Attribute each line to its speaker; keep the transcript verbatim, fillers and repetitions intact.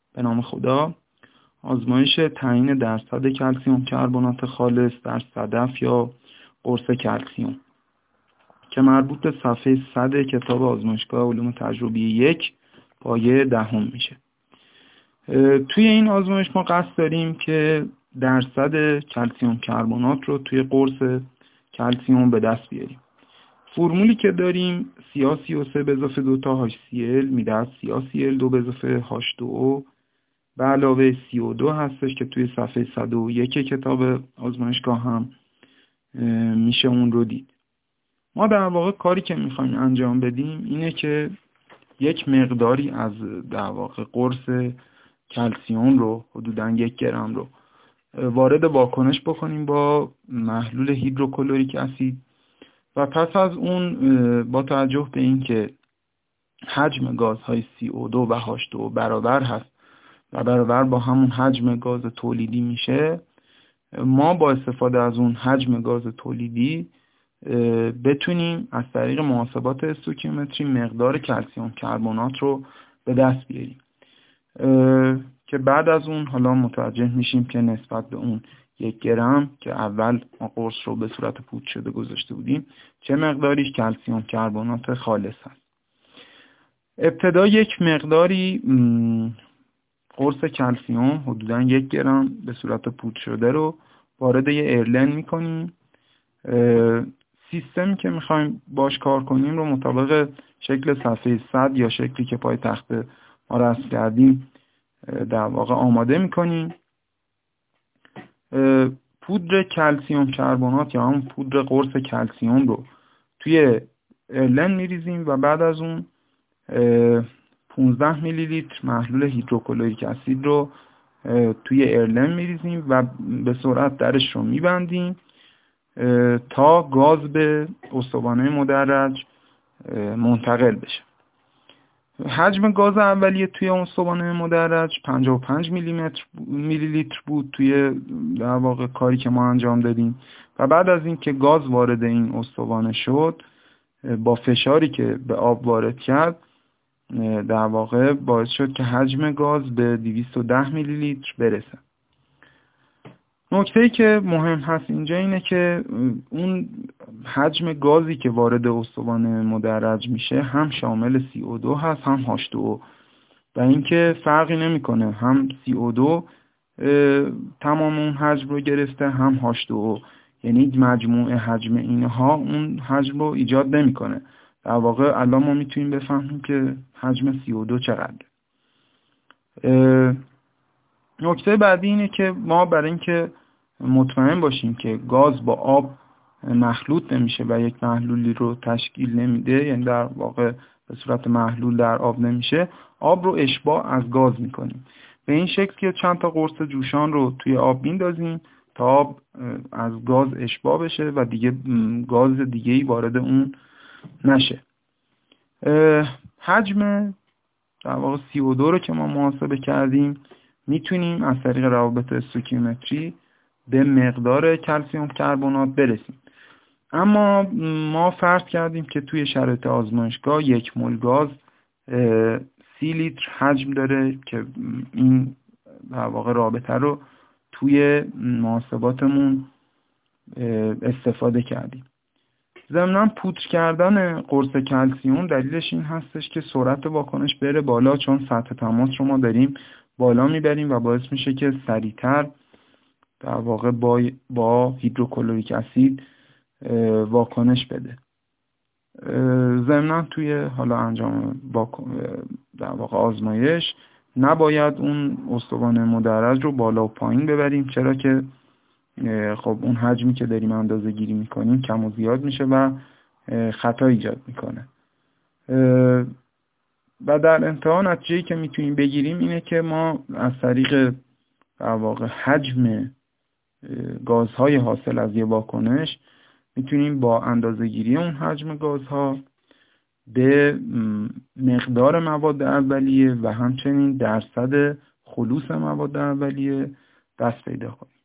Speaker 1: به نام خدا. آزمایش تعیین درصد کلسیم کربنات خالص در صدف یا قرص کلسیم که مربوط به صفحه صد کتاب آزمایشگاه علوم تجربی یک پایه دهم میشه. توی این آزمایش ما قصد داریم که درصد کلسیم کربنات رو توی قرص کلسیم به دست بیاریم. فرمولی که داریم سی آ سی او سه به اضافه دو تا هاچ سی ال میدهد سی آ سی ال دو به اضافه هاچ دو او به علاوه سی او دو هستش که توی صفحه صد و یک کتاب آزمایشگاه هم میشه اون رو دید. ما در واقع کاری که میخوایم انجام بدیم اینه که یک مقداری از در واقع قرص کلسیم رو حدوداً یک گرم رو وارد واکنش بکنیم با محلول هیدروکلوریک اسید و پس از اون با توجه به این که حجم گازهای سی او دو و هاچ دو او برابر هست و برابر با همون حجم گاز تولیدی میشه، ما با استفاده از اون حجم گاز تولیدی بتونیم از طریق محاسبات استوکیومتری مقدار کلسیم کربنات رو به دست بیاریم که بعد از اون حالا متوجه میشیم که نسبت به اون یک گرم که اول ما قرص رو به صورت پودر شده گذاشته بودیم چه مقداریش کلسیم کربنات خالص هست. ابتدا یک مقداری قرص کلسیم حدوداً یک گرم به صورت پودر شده رو وارد یه ایرلن میکنیم. سیستمی که میخوایم باش کار کنیم رو مطابق شکل صفحه صد یا شکلی که پای تخت ما رسم کردیم در واقع آماده میکنیم. پودر کلسیم کربنات یا همون پودر قرص کلسیم رو توی ایرلن میریزیم و بعد از اون پانزده میلی لیتر محلول هیدروکلوریک اسید رو توی ایرلن میریزیم و به سرعت درش رو میبندیم تا گاز به استوانه مدرج منتقل بشه. حجم گاز اولیه توی استوانه مدرج پنجاه و پنج میلی لیتر بود توی در واقع کاری که ما انجام دادیم و بعد از این که گاز وارد این استوانه شد با فشاری که به آب وارد کرد در واقع باعث شد که حجم گاز به دویست و ده میلی لیتر برسه. نکته‌ای که مهم هست اینجا اینه که اون حجم گازی که وارد استوانه مدرج میشه هم شامل سی او دو هست هم هاچ دو او و اینکه فرقی نمیکنه هم سی او دو تمام اون حجم رو گرفته هم هاچ دو او، یعنی مجموع حجم اینها اون حجم رو ایجاد نمیکنه. در واقع الان ما میتونیم بفهمیم که حجم سی او دو چقدره. نکته بعدی اینه که ما برای اینکه مطمئن باشیم که گاز با آب مخلوط نمیشه و یک محلولی رو تشکیل نمیده، یعنی در واقع به صورت محلول در آب نمیشه، آب رو اشباع از گاز میکنیم به این شکل که چند تا قرص جوشان رو توی آب میندازیم تا آب از گاز اشباع بشه و دیگه گاز دیگه‌ای وارد اون نشه. حجم در واقع سی او دو رو که ما محاسبه کردیم میتونیم از طریق روابط استوکیومتری به مقدار کلسیم کربنات برسیم. اما ما فرض کردیم که توی شرایط آزمایشگاه یک مول گاز سی لیتر حجم داره که این در واقع رابطه رو توی محاسباتمون استفاده کردیم. ضمناً پودر کردن قرص کلسیم دلیلش این هستش که سرعت واکنش بره بالا، چون سطح تماس رو ما داریم بالا میبریم و باعث میشه که سریعتر در واقع با, با هیدروکلوریک اسید واکنش بده. ضمناً توی حالا انجام در واقع آزمایش نباید اون استوانه مدرج رو بالا و پایین ببریم، چرا که خب اون حجمی که داریم اندازه گیری میکنیم کم و زیاد میشه و خطا ایجاد میکنه. و در انتها نتیجه‌ای که میتونیم بگیریم اینه که ما از طریق در واقع حجم گازهای حاصل از یه واکنش میتونیم با اندازه‌گیری اون حجم گازها به مقدار مواد اولیه و همچنین درصد خلوص مواد اولیه دست پیدا کنیم.